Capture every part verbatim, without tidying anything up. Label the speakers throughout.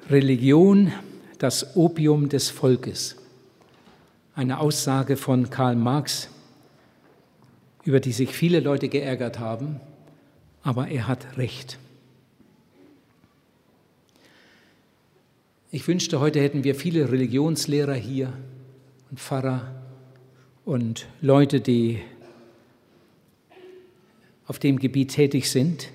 Speaker 1: Religion, das Opium des Volkes. Eine Aussage von Karl Marx, über die sich viele Leute geärgert haben, aber er hat recht. Ich wünschte, heute hätten wir viele Religionslehrer hier und Pfarrer und Leute, die auf dem Gebiet tätig sind.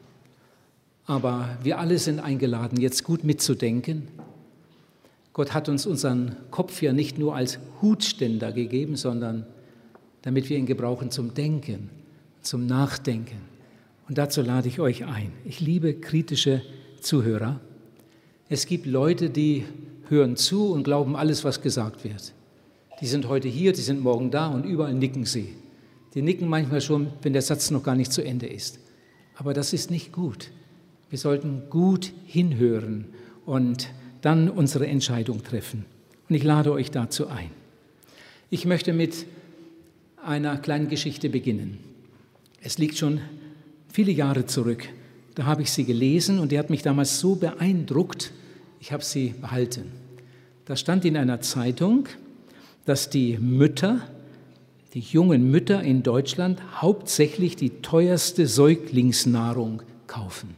Speaker 1: Aber wir alle sind eingeladen, jetzt gut mitzudenken. Gott hat uns unseren Kopf ja nicht nur als Hutständer gegeben, sondern damit wir ihn gebrauchen zum Denken, zum Nachdenken. Und dazu lade ich euch ein. Ich liebe kritische Zuhörer. Es gibt Leute, die hören zu und glauben alles, was gesagt wird. Die sind heute hier, die sind morgen da und überall nicken sie. Die nicken manchmal schon, wenn der Satz noch gar nicht zu Ende ist. Aber das ist nicht gut. Wir sollten gut hinhören und dann unsere Entscheidung treffen. Und ich lade euch dazu ein. Ich möchte mit einer kleinen Geschichte beginnen. Es liegt schon viele Jahre zurück. Da habe ich sie gelesen und die hat mich damals so beeindruckt, ich habe sie behalten. Da stand in einer Zeitung, dass die Mütter, die jungen Mütter in Deutschland hauptsächlich die teuerste Säuglingsnahrung kaufen.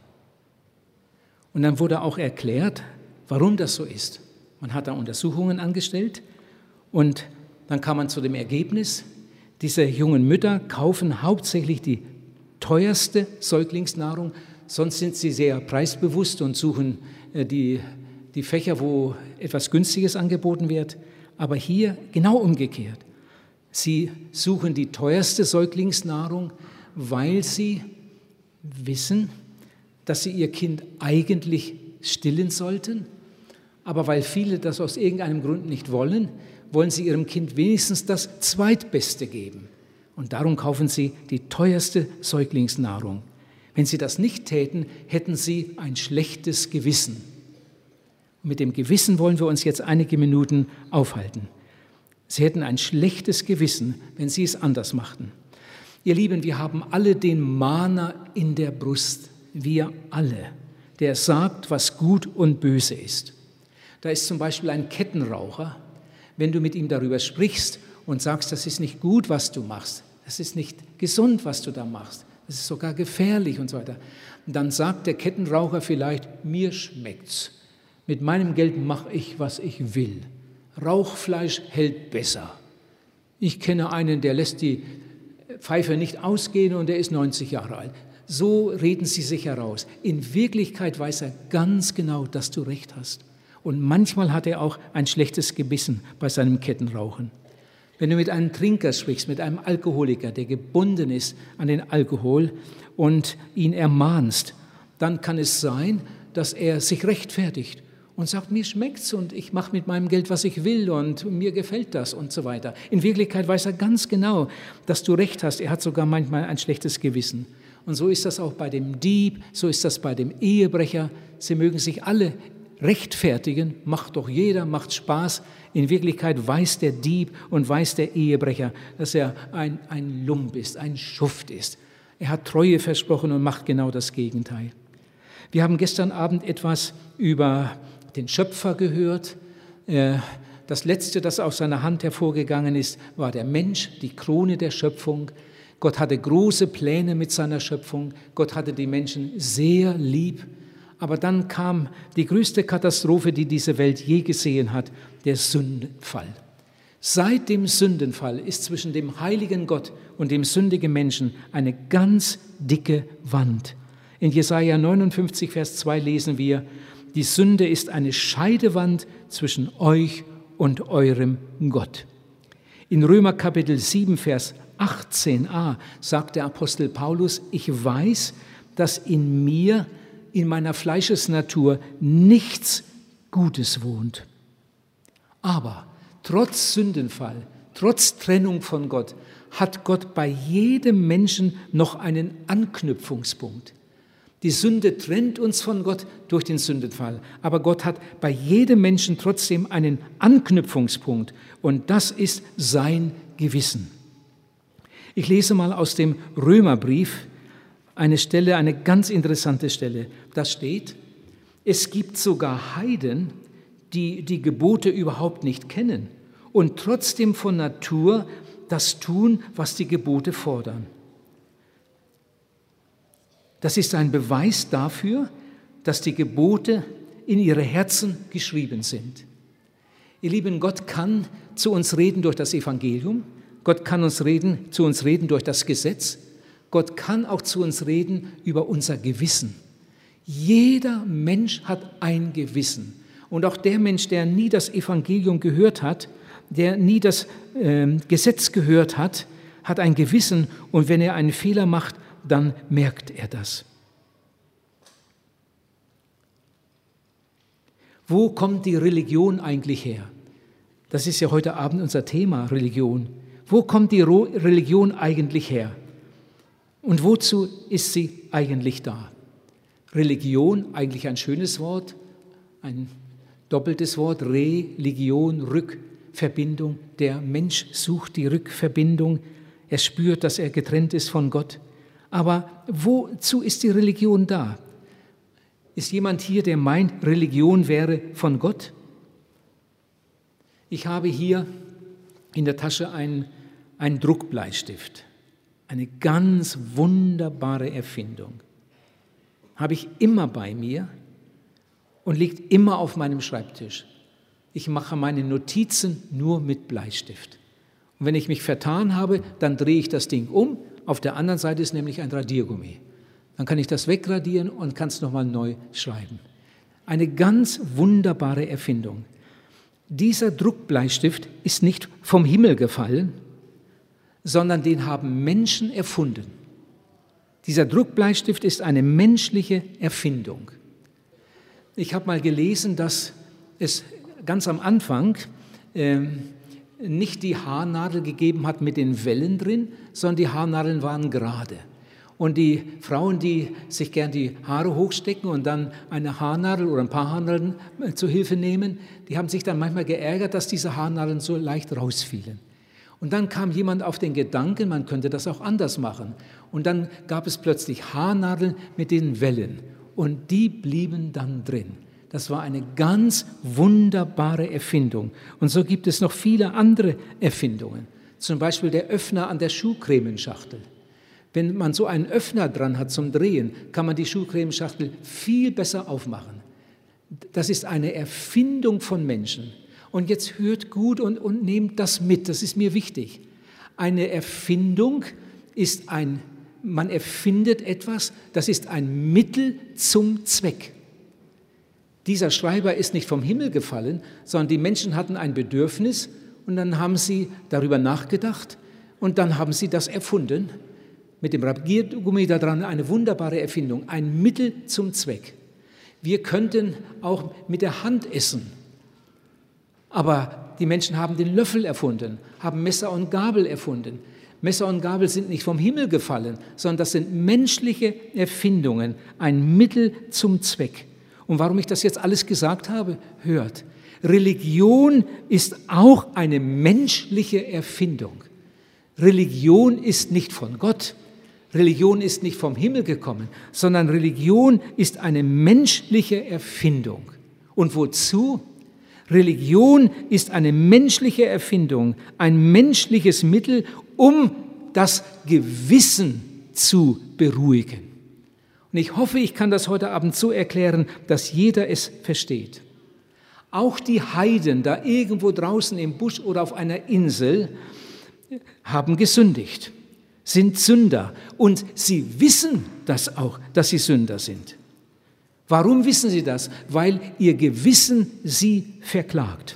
Speaker 1: Und dann wurde auch erklärt, warum das so ist. Man hat da Untersuchungen angestellt und dann kam man zu dem Ergebnis, diese jungen Mütter kaufen hauptsächlich die teuerste Säuglingsnahrung, sonst sind sie sehr preisbewusst und suchen die, die Fächer, wo etwas Günstiges angeboten wird. Aber hier genau umgekehrt. Sie suchen die teuerste Säuglingsnahrung, weil sie wissen, dass sie ihr Kind eigentlich stillen sollten, aber weil viele das aus irgendeinem Grund nicht wollen, wollen sie ihrem Kind wenigstens das Zweitbeste geben. Und darum kaufen sie die teuerste Säuglingsnahrung. Wenn sie das nicht täten, hätten sie ein schlechtes Gewissen. Und mit dem Gewissen wollen wir uns jetzt einige Minuten aufhalten. Sie hätten ein schlechtes Gewissen, wenn sie es anders machten. Ihr Lieben, wir haben alle den Mahner in der Brust. Wir alle, der sagt, was gut und böse ist. Da ist zum Beispiel ein Kettenraucher, wenn du mit ihm darüber sprichst und sagst, das ist nicht gut, was du machst, das ist nicht gesund, was du da machst, das ist sogar gefährlich und so weiter. Und dann sagt der Kettenraucher vielleicht, mir schmeckt's, mit meinem Geld mache ich, was ich will. Rauchfleisch hält besser. Ich kenne einen, der lässt die Pfeife nicht ausgehen und der ist neunzig Jahre alt. So reden sie sich heraus. In Wirklichkeit weiß er ganz genau, dass du recht hast. Und manchmal hat er auch ein schlechtes Gewissen bei seinem Kettenrauchen. Wenn du mit einem Trinker sprichst, mit einem Alkoholiker, der gebunden ist an den Alkohol und ihn ermahnst, dann kann es sein, dass er sich rechtfertigt und sagt, mir schmeckt's und ich mache mit meinem Geld, was ich will und mir gefällt das und so weiter. In Wirklichkeit weiß er ganz genau, dass du recht hast. Er hat sogar manchmal ein schlechtes Gewissen. Und so ist das auch bei dem Dieb, so ist das bei dem Ehebrecher. Sie mögen sich alle rechtfertigen, macht doch jeder, macht Spaß. In Wirklichkeit weiß der Dieb und weiß der Ehebrecher, dass er ein, ein Lump ist, ein Schuft ist. Er hat Treue versprochen und macht genau das Gegenteil. Wir haben gestern Abend etwas über den Schöpfer gehört. Das Letzte, das aus seiner Hand hervorgegangen ist, war der Mensch, die Krone der Schöpfung. Gott hatte große Pläne mit seiner Schöpfung. Gott hatte die Menschen sehr lieb. Aber dann kam die größte Katastrophe, die diese Welt je gesehen hat, der Sündenfall. Seit dem Sündenfall ist zwischen dem heiligen Gott und dem sündigen Menschen eine ganz dicke Wand. In Jesaja neunundfünfzig, Vers zwei lesen wir, die Sünde ist eine Scheidewand zwischen euch und eurem Gott. In Römer Kapitel sieben, Vers achtzehn a sagt der Apostel Paulus, ich weiß, dass in mir, in meiner Fleischesnatur, nichts Gutes wohnt. Aber trotz Sündenfall, trotz Trennung von Gott, hat Gott bei jedem Menschen noch einen Anknüpfungspunkt. Die Sünde trennt uns von Gott durch den Sündenfall, aber Gott hat bei jedem Menschen trotzdem einen Anknüpfungspunkt und das ist sein Gewissen. Ich lese mal aus dem Römerbrief eine Stelle, eine ganz interessante Stelle. Da steht, Es gibt sogar Heiden, die die Gebote überhaupt nicht kennen und trotzdem von Natur das tun, was die Gebote fordern. Das ist ein Beweis dafür, dass die Gebote in ihre Herzen geschrieben sind. Ihr Lieben, Gott kann zu uns reden durch das Evangelium, Gott kann uns reden, zu uns reden durch das Gesetz, Gott kann auch zu uns reden über unser Gewissen. Jeder Mensch hat ein Gewissen. Und auch der Mensch, der nie das Evangelium gehört hat, der nie das äh, Gesetz gehört hat, hat ein Gewissen. Und wenn er einen Fehler macht, dann merkt er das. Wo kommt die Religion eigentlich her? Das ist ja heute Abend unser Thema, Religion. Wo kommt die Religion eigentlich her? Und wozu ist sie eigentlich da? Religion, eigentlich ein schönes Wort, ein doppeltes Wort, Religion, Rückverbindung. Der Mensch sucht die Rückverbindung. Er spürt, dass er getrennt ist von Gott. Aber wozu ist die Religion da? Ist jemand hier, der meint, Religion wäre von Gott? Ich habe hier in der Tasche einen, einen Druckbleistift. Eine ganz wunderbare Erfindung. Habe ich immer bei mir und liegt immer auf meinem Schreibtisch. Ich mache meine Notizen nur mit Bleistift. Und wenn ich mich vertan habe, dann drehe ich das Ding um. Auf der anderen Seite ist nämlich ein Radiergummi. Dann kann ich das wegradieren und kann es nochmal neu schreiben. Eine ganz wunderbare Erfindung. Dieser Druckbleistift ist nicht vom Himmel gefallen, sondern den haben Menschen erfunden. Dieser Druckbleistift ist eine menschliche Erfindung. Ich habe mal gelesen, dass es ganz am Anfang äh, nicht die Haarnadel gegeben hat mit den Wellen drin, sondern die Haarnadeln waren gerade. Und die Frauen, die sich gern die Haare hochstecken und dann eine Haarnadel oder ein paar Haarnadeln äh, zu Hilfe nehmen, die haben sich dann manchmal geärgert, dass diese Haarnadeln so leicht rausfielen. Und dann kam jemand auf den Gedanken, man könnte das auch anders machen. Und dann gab es plötzlich Haarnadeln mit den Wellen. Und die blieben dann drin. Das war eine ganz wunderbare Erfindung. Und so gibt es noch viele andere Erfindungen. Zum Beispiel der Öffner an der Schuhcremenschachtel. Wenn man so einen Öffner dran hat zum Drehen, kann man die Schuhcremenschachtel viel besser aufmachen. Das ist eine Erfindung von Menschen. Und jetzt hört gut und, und nehmt das mit, das ist mir wichtig. Eine Erfindung ist ein, man erfindet etwas, das ist ein Mittel zum Zweck. Dieser Schreiber ist nicht vom Himmel gefallen, sondern die Menschen hatten ein Bedürfnis und dann haben sie darüber nachgedacht und dann haben sie das erfunden. Mit dem Radiergummi da dran eine wunderbare Erfindung, ein Mittel zum Zweck. Wir könnten auch mit der Hand essen. Aber die Menschen haben den Löffel erfunden, haben Messer und Gabel erfunden. Messer und Gabel sind nicht vom Himmel gefallen, sondern das sind menschliche Erfindungen, ein Mittel zum Zweck. Und warum ich das jetzt alles gesagt habe, hört, Religion ist auch eine menschliche Erfindung. Religion ist nicht von Gott, Religion ist nicht vom Himmel gekommen, sondern Religion ist eine menschliche Erfindung. Und wozu? Religion ist eine menschliche Erfindung, ein menschliches Mittel, um das Gewissen zu beruhigen. Und ich hoffe, ich kann das heute Abend so erklären, dass jeder es versteht. Auch die Heiden da irgendwo draußen im Busch oder auf einer Insel haben gesündigt, sind Sünder und sie wissen das auch, dass sie Sünder sind. Warum wissen sie das? Weil ihr Gewissen sie verklagt.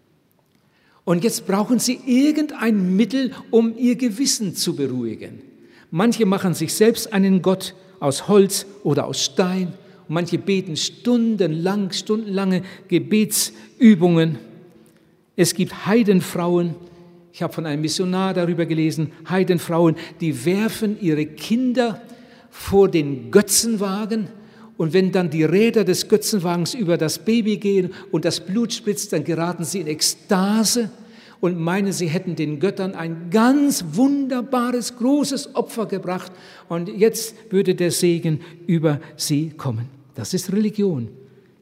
Speaker 1: Und jetzt brauchen sie irgendein Mittel, um ihr Gewissen zu beruhigen. Manche machen sich selbst einen Gott aus Holz oder aus Stein. Und manche beten stundenlang, stundenlange Gebetsübungen. Es gibt Heidenfrauen, ich habe von einem Missionar darüber gelesen, Heidenfrauen, die werfen ihre Kinder vor den Götzenwagen. Und wenn dann die Räder des Götzenwagens über das Baby gehen und das Blut spritzt, dann geraten sie in Ekstase und meinen, sie hätten den Göttern ein ganz wunderbares, großes Opfer gebracht und jetzt würde der Segen über sie kommen. Das ist Religion.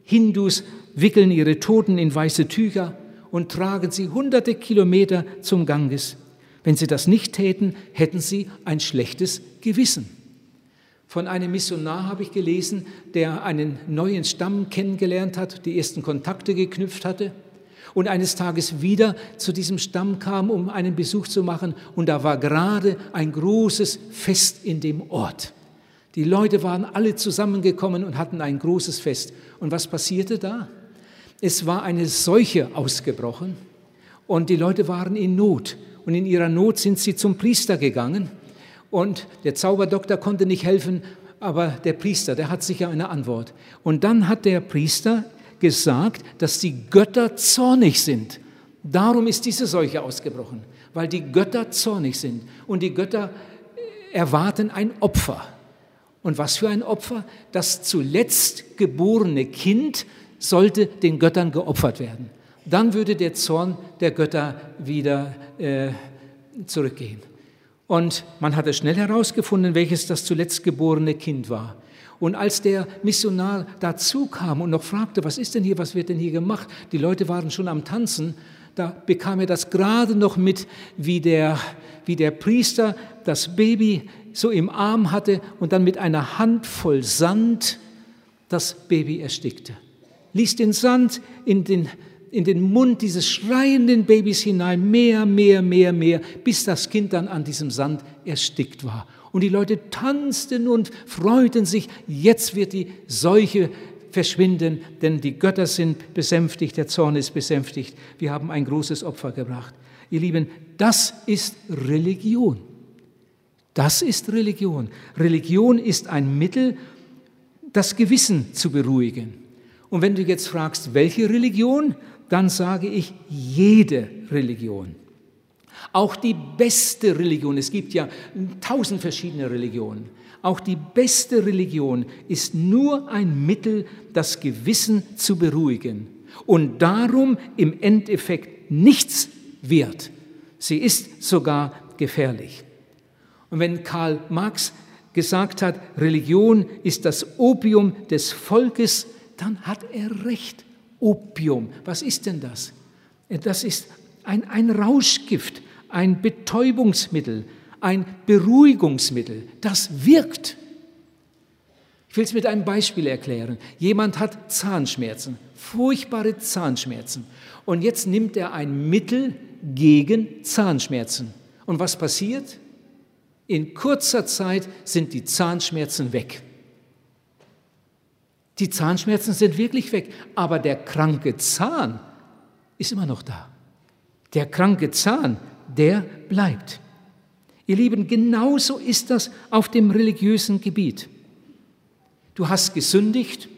Speaker 1: Hindus wickeln ihre Toten in weiße Tücher und tragen sie hunderte Kilometer zum Ganges. Wenn sie das nicht täten, hätten sie ein schlechtes Gewissen. Von einem Missionar habe ich gelesen, der einen neuen Stamm kennengelernt hat, die ersten Kontakte geknüpft hatte und eines Tages wieder zu diesem Stamm kam, um einen Besuch zu machen. Und da war gerade ein großes Fest in dem Ort. Die Leute waren alle zusammengekommen und hatten ein großes Fest. Und was passierte da? Es war eine Seuche ausgebrochen und die Leute waren in Not. Und in ihrer Not sind sie zum Priester gegangen. Und der Zauberdoktor konnte nicht helfen, aber der Priester, der hat sicher eine Antwort. Und dann hat der Priester gesagt, dass die Götter zornig sind. Darum ist diese Seuche ausgebrochen, weil die Götter zornig sind. Und die Götter erwarten ein Opfer. Und was für ein Opfer? Das zuletzt geborene Kind sollte den Göttern geopfert werden. Dann würde der Zorn der Götter wieder äh, zurückgehen. Und man hatte schnell herausgefunden, welches das zuletzt geborene Kind war. Und als der Missionar dazu kam und noch fragte, was ist denn hier, was wird denn hier gemacht? Die Leute waren schon am Tanzen. Da bekam er das gerade noch mit, wie der, wie der Priester das Baby so im Arm hatte und dann mit einer Handvoll Sand das Baby erstickte. Ließ den Sand in den, in den Mund dieses schreienden Babys hinein, mehr, mehr, mehr, mehr, bis das Kind dann an diesem Sand erstickt war. Und die Leute tanzten und freuten sich, jetzt wird die Seuche verschwinden, denn die Götter sind besänftigt, der Zorn ist besänftigt. Wir haben ein großes Opfer gebracht. Ihr Lieben, das ist Religion. Das ist Religion. Religion ist ein Mittel, das Gewissen zu beruhigen. Und wenn du jetzt fragst, welche Religion, dann sage ich jede Religion. Auch die beste Religion, es gibt ja tausend verschiedene Religionen, auch die beste Religion ist nur ein Mittel, das Gewissen zu beruhigen und darum im Endeffekt nichts wert. Sie ist sogar gefährlich. Und wenn Karl Marx gesagt hat, Religion ist das Opium des Volkes, dann hat er recht. Opium, was ist denn das? Das ist ein, ein Rauschgift, ein Betäubungsmittel, ein Beruhigungsmittel, das wirkt. Ich will es mit einem Beispiel erklären. Jemand hat Zahnschmerzen, furchtbare Zahnschmerzen. Und jetzt nimmt er ein Mittel gegen Zahnschmerzen. Und was passiert? In kurzer Zeit sind die Zahnschmerzen weg. Die Zahnschmerzen sind wirklich weg, aber der kranke Zahn ist immer noch da. Der kranke Zahn, der bleibt. Ihr Lieben, genauso ist das auf dem religiösen Gebiet. Du hast gesündigt.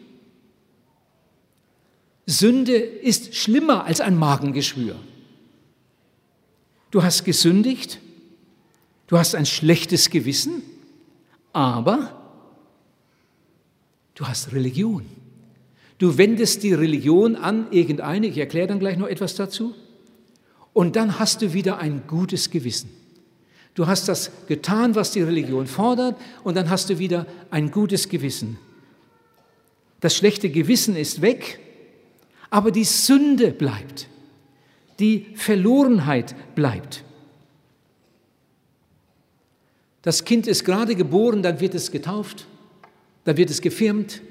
Speaker 1: Sünde ist schlimmer als ein Magengeschwür. Du hast gesündigt. Du hast ein schlechtes Gewissen, aber du hast Religion. Du wendest die Religion an, irgendeine, ich erkläre dann gleich noch etwas dazu, und dann hast du wieder ein gutes Gewissen. Du hast das getan, was die Religion fordert, und dann hast du wieder ein gutes Gewissen. Das schlechte Gewissen ist weg, aber die Sünde bleibt. Die Verlorenheit bleibt. Das Kind ist gerade geboren, dann wird es getauft, dann wird es gefirmt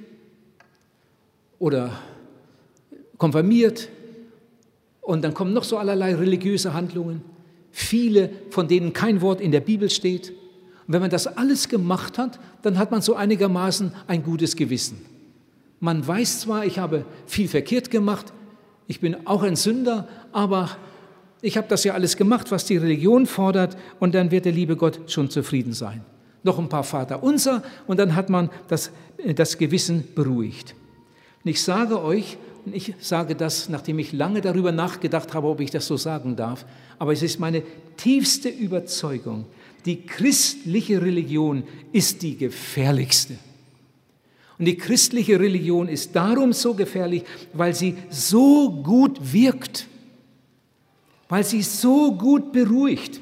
Speaker 1: oder konfirmiert und dann kommen noch so allerlei religiöse Handlungen, viele, von denen kein Wort in der Bibel steht. Und wenn man das alles gemacht hat, dann hat man so einigermaßen ein gutes Gewissen. Man weiß zwar, ich habe viel verkehrt gemacht, ich bin auch ein Sünder, aber ich habe das ja alles gemacht, was die Religion fordert, und dann wird der liebe Gott schon zufrieden sein. Noch ein paar Vaterunser und dann hat man das, das Gewissen beruhigt. Und ich sage euch, und ich sage das, nachdem ich lange darüber nachgedacht habe, ob ich das so sagen darf, aber es ist meine tiefste Überzeugung, die christliche Religion ist die gefährlichste. Und die christliche Religion ist darum so gefährlich, weil sie so gut wirkt, weil sie so gut beruhigt.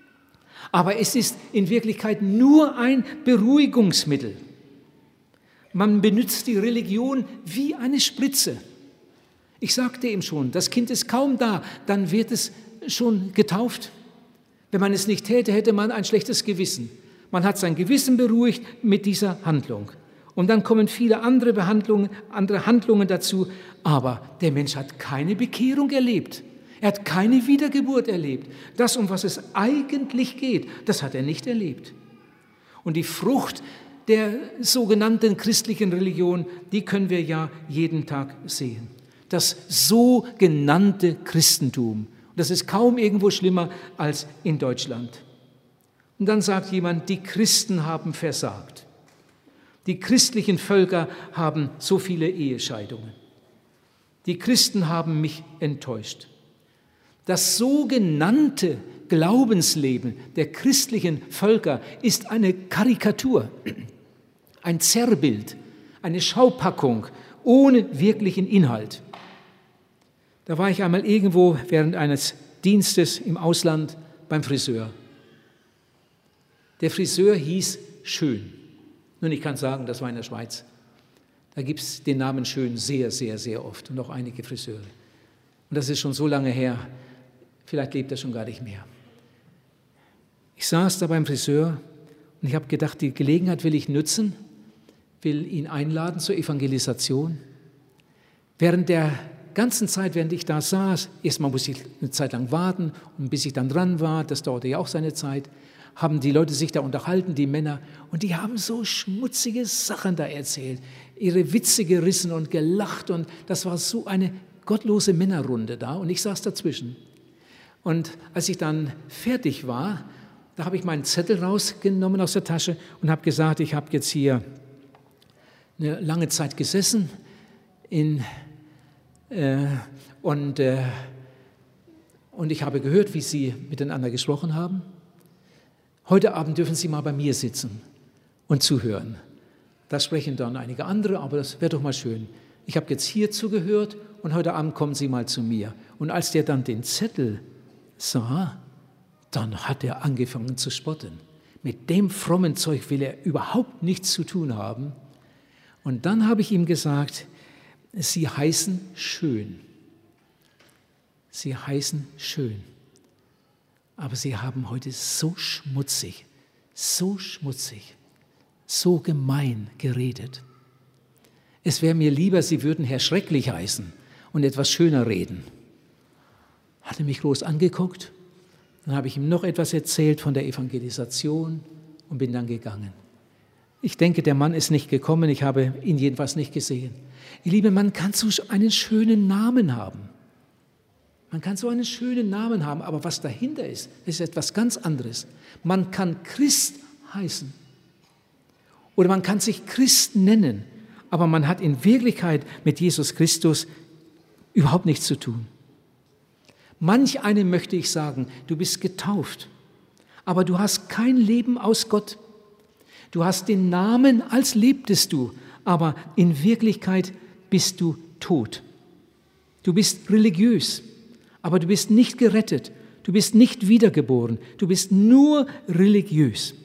Speaker 1: Aber es ist in Wirklichkeit nur ein Beruhigungsmittel. Man benutzt die Religion wie eine Spritze. Ich sagte ihm schon, das Kind ist kaum da, dann wird es schon getauft. Wenn man es nicht täte, hätte man ein schlechtes Gewissen. Man hat sein Gewissen beruhigt mit dieser Handlung. Und dann kommen viele andere Behandlungen, andere Handlungen dazu. Aber der Mensch hat keine Bekehrung erlebt. Er hat keine Wiedergeburt erlebt. Das, um was es eigentlich geht, das hat er nicht erlebt. Und die Frucht der sogenannten christlichen Religion, die können wir ja jeden Tag sehen. Das sogenannte Christentum. Das ist kaum irgendwo schlimmer als in Deutschland. Und dann sagt jemand, die Christen haben versagt. Die christlichen Völker haben so viele Ehescheidungen. Die Christen haben mich enttäuscht. Das sogenannte Glaubensleben der christlichen Völker ist eine Karikatur, ein Zerrbild, eine Schaupackung ohne wirklichen Inhalt. Da war ich einmal irgendwo während eines Dienstes im Ausland beim Friseur. Der Friseur hieß Schön. Nun, ich kann sagen, das war in der Schweiz. Da gibt es den Namen Schön sehr, sehr, sehr oft und auch einige Friseure. Und das ist schon so lange her, vielleicht lebt er schon gar nicht mehr. Ich saß da beim Friseur und ich habe gedacht, die Gelegenheit will ich nutzen, will ihn einladen zur Evangelisation. Während der ganzen Zeit, während ich da saß, erstmal musste ich eine Zeit lang warten und bis ich dann dran war, das dauerte ja auch seine Zeit, haben die Leute sich da unterhalten, die Männer, und die haben so schmutzige Sachen da erzählt, ihre Witze gerissen und gelacht, und das war so eine gottlose Männerrunde da, und ich saß dazwischen. Und als ich dann fertig war, da habe ich meinen Zettel rausgenommen aus der Tasche und habe gesagt, ich habe jetzt hier eine lange Zeit gesessen in, äh, und, äh, und ich habe gehört, wie Sie miteinander gesprochen haben. Heute Abend dürfen Sie mal bei mir sitzen und zuhören. Da sprechen dann einige andere, aber das wäre doch mal schön. Ich habe jetzt hier zugehört und heute Abend kommen Sie mal zu mir. Und als der dann den Zettel sah, dann hat er angefangen zu spotten. Mit dem frommen Zeug will er überhaupt nichts zu tun haben. Und dann habe ich ihm gesagt, Sie heißen Schön. Sie heißen Schön. Aber Sie haben heute so schmutzig, so schmutzig, so gemein geredet. Es wäre mir lieber, Sie würden Herr Schrecklich heißen und etwas schöner reden. Hat er mich groß angeguckt, dann habe ich ihm noch etwas erzählt von der Evangelisation und bin dann gegangen. Ich denke, der Mann ist nicht gekommen, ich habe ihn jedenfalls nicht gesehen. Ihr Lieben, man kann so einen schönen Namen haben. Man kann so einen schönen Namen haben, aber was dahinter ist, ist etwas ganz anderes. Man kann Christ heißen oder man kann sich Christ nennen, aber man hat in Wirklichkeit mit Jesus Christus überhaupt nichts zu tun. Manch einem möchte ich sagen, du bist getauft, aber du hast kein Leben aus Gott. Du hast den Namen, als lebtest du, aber in Wirklichkeit bist du tot. Du bist religiös. Aber du bist nicht gerettet, du bist nicht wiedergeboren, du bist nur religiös.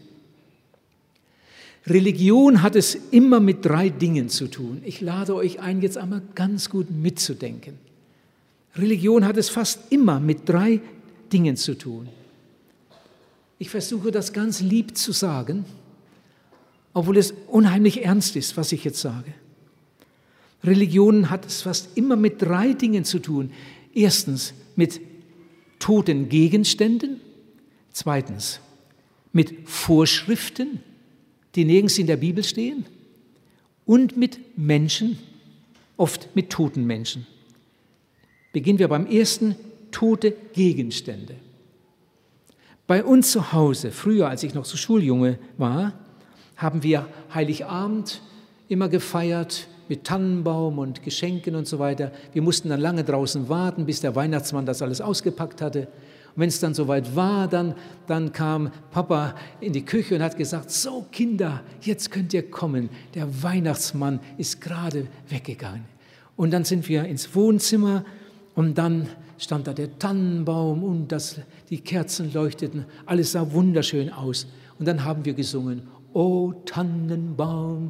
Speaker 1: Religion hat es immer mit drei Dingen zu tun. Ich lade euch ein, jetzt einmal ganz gut mitzudenken. Religion hat es fast immer mit drei Dingen zu tun. Ich versuche das ganz lieb zu sagen, obwohl es unheimlich ernst ist, was ich jetzt sage. Religion hat es fast immer mit drei Dingen zu tun. Erstens mit toten Gegenständen, zweitens mit Vorschriften, die nirgends in der Bibel stehen, und mit Menschen, oft mit toten Menschen. Beginnen wir beim ersten, tote Gegenstände. Bei uns zu Hause, früher als ich noch so Schuljunge war, haben wir Heiligabend immer gefeiert, mit Tannenbaum und Geschenken und so weiter. Wir mussten dann lange draußen warten, bis der Weihnachtsmann das alles ausgepackt hatte. Und wenn es dann soweit war, dann, dann kam Papa in die Küche und hat gesagt, so Kinder, jetzt könnt ihr kommen, der Weihnachtsmann ist gerade weggegangen. Und dann sind wir ins Wohnzimmer und dann stand da der Tannenbaum und das, die Kerzen leuchteten, alles sah wunderschön aus. Und dann haben wir gesungen, O Tannenbaum,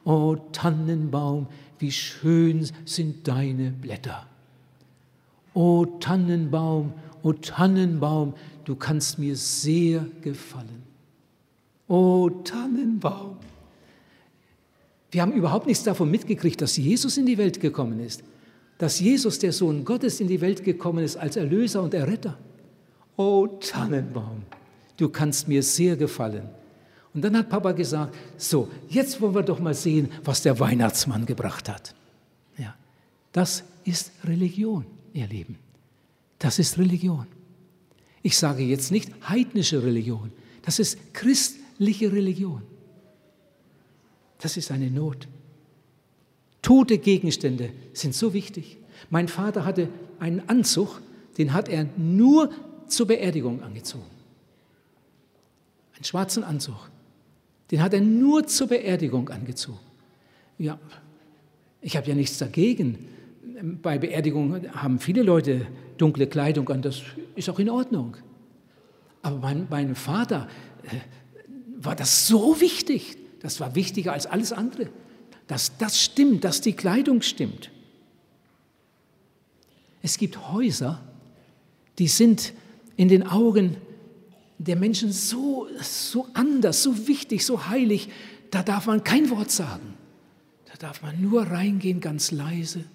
Speaker 1: O Tannenbaum, wie schön sind deine Blätter. O Tannenbaum, o Tannenbaum, du kannst mir sehr gefallen. O Tannenbaum. Wir haben überhaupt nichts davon mitgekriegt, dass Jesus in die Welt gekommen ist. Dass Jesus, der Sohn Gottes, in die Welt gekommen ist als Erlöser und Erretter. O Tannenbaum, du kannst mir sehr gefallen. Und dann hat Papa gesagt, so, jetzt wollen wir doch mal sehen, was der Weihnachtsmann gebracht hat. Ja, das ist Religion, ihr Lieben. Das ist Religion. Ich sage jetzt nicht heidnische Religion, das ist christliche Religion. Das ist eine Not. Tote Gegenstände sind so wichtig. Mein Vater hatte einen Anzug, den hat er nur zur Beerdigung angezogen. Einen schwarzen Anzug. Den hat er nur zur Beerdigung angezogen. Ja, ich habe ja nichts dagegen. Bei Beerdigungen haben viele Leute dunkle Kleidung an, das ist auch in Ordnung. Aber mein, meinem Vater äh, war das so wichtig, das war wichtiger als alles andere, dass das stimmt, dass die Kleidung stimmt. Es gibt Häuser, die sind in den Augen der Menschen so, so anders, so wichtig, so heilig, da darf man kein Wort sagen. Da darf man nur reingehen, ganz leise,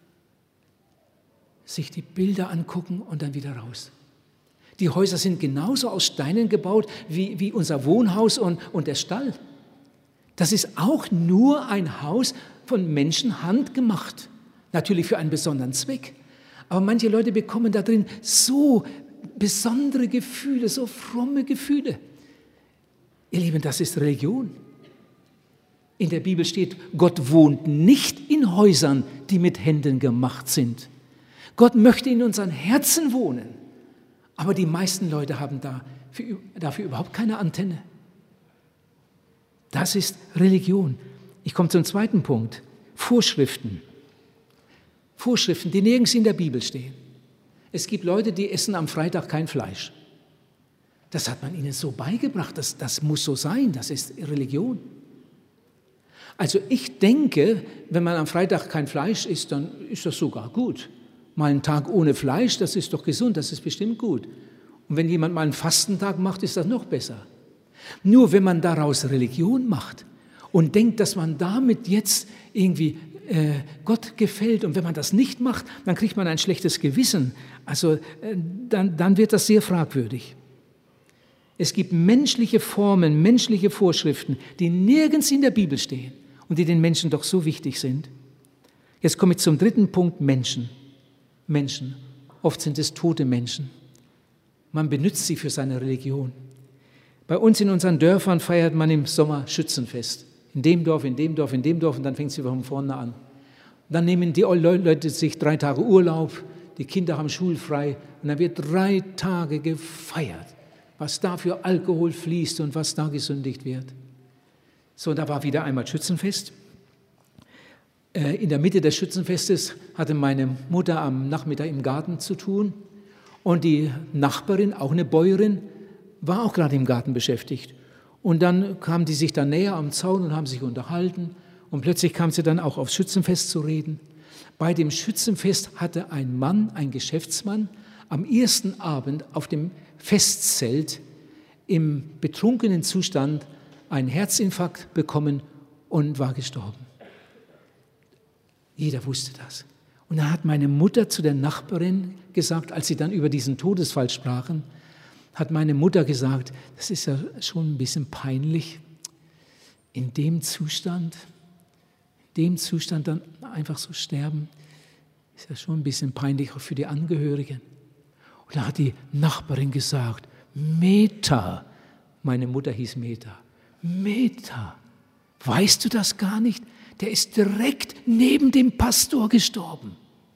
Speaker 1: sich die Bilder angucken und dann wieder raus. Die Häuser sind genauso aus Steinen gebaut wie, wie unser Wohnhaus und, und der Stall. Das ist auch nur ein Haus von Menschenhand gemacht. Natürlich für einen besonderen Zweck. Aber manche Leute bekommen da drin so besondere Gefühle, so fromme Gefühle. Ihr Lieben, das ist Religion. In der Bibel steht, Gott wohnt nicht in Häusern, die mit Händen gemacht sind. Gott möchte in unseren Herzen wohnen. Aber die meisten Leute haben da für, dafür überhaupt keine Antenne. Das ist Religion. Ich komme zum zweiten Punkt. Vorschriften. Vorschriften, die nirgends in der Bibel stehen. Es gibt Leute, die essen am Freitag kein Fleisch. Das hat man ihnen so beigebracht, das, das muss so sein, das ist Religion. Also ich denke, wenn man am Freitag kein Fleisch isst, dann ist das sogar gut. Mal einen Tag ohne Fleisch, das ist doch gesund, das ist bestimmt gut. Und wenn jemand mal einen Fastentag macht, ist das noch besser. Nur wenn man daraus Religion macht und denkt, dass man damit jetzt irgendwie äh, Gott gefällt und wenn man das nicht macht, dann kriegt man ein schlechtes Gewissen. Also äh, dann, dann wird das sehr fragwürdig. Es gibt menschliche Formen, menschliche Vorschriften, die nirgends in der Bibel stehen und die den Menschen doch so wichtig sind. Jetzt komme ich zum dritten Punkt, Menschen. Menschen. Oft sind es tote Menschen. Man benutzt sie für seine Religion. Bei uns in unseren Dörfern feiert man im Sommer Schützenfest. In dem Dorf, in dem Dorf, in dem Dorf und dann fängt sie von vorne an. Und dann nehmen die Leute sich drei Tage Urlaub, die Kinder haben schulfrei und dann wird drei Tage gefeiert, was da für Alkohol fließt und was da gesündigt wird. So, da war wieder einmal Schützenfest. In der Mitte des Schützenfestes hatte meine Mutter am Nachmittag im Garten zu tun und die Nachbarin, auch eine Bäuerin, war auch gerade im Garten beschäftigt. Und dann kamen die sich dann näher am Zaun und haben sich unterhalten und plötzlich kam sie dann auch aufs Schützenfest zu reden. Bei dem Schützenfest hatte ein Mann, ein Geschäftsmann, am ersten Abend auf dem Festzelt im betrunkenen Zustand einen Herzinfarkt bekommen und war gestorben. Jeder wusste das. Und dann hat meine Mutter zu der Nachbarin gesagt, als sie dann über diesen Todesfall sprachen, hat meine Mutter gesagt, das ist ja schon ein bisschen peinlich, in dem Zustand, in dem Zustand dann einfach so sterben, ist ja schon ein bisschen peinlich auch für die Angehörigen. Und da hat die Nachbarin gesagt, Meta, meine Mutter hieß Meta, Meta, weißt du das gar nicht? Der ist direkt neben dem Pastor gestorben.